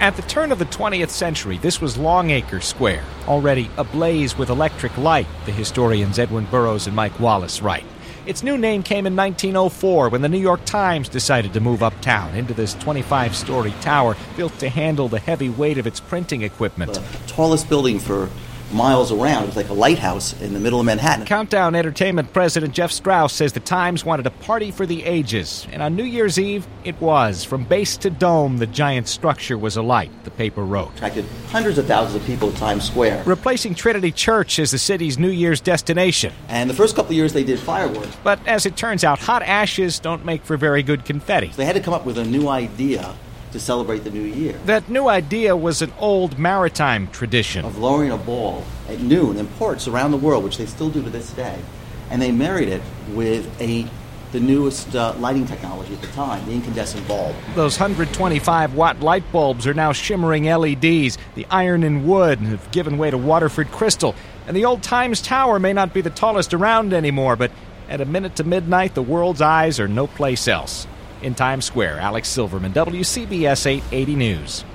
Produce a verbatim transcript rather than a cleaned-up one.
At the turn of the twentieth century, this was Longacre Square, already ablaze with electric light, the historians Edwin Burrows and Mike Wallace write. Its new name came in nineteen oh four when the New York Times decided to move uptown into this twenty-five-story tower built to handle the heavy weight of its printing equipment. The tallest building for miles around. It was like a lighthouse in the middle of Manhattan. Countdown Entertainment president Jeff Strauss says the Times wanted a party for the ages, and on New Year's Eve, it was. From base to dome, the giant structure was alight, the paper wrote. Attracted hundreds of thousands of people at Times Square. Replacing Trinity Church as the city's New Year's destination. And the first couple of years they did fireworks. But as it turns out, hot ashes don't make for very good confetti. So they had to come up with a new idea to celebrate the new year. That new idea was an old maritime tradition. Of lowering a ball at noon in ports around the world, which they still do to this day. And they married it with a the newest uh, lighting technology at the time, the incandescent bulb. Those one hundred twenty-five watt light bulbs are now shimmering L E Ds. The iron and wood have given way to Waterford crystal. And the old Times Tower may not be the tallest around anymore, but at a minute to midnight, the world's eyes are no place else. In Times Square, Alex Silverman, W C B S eight eighty News.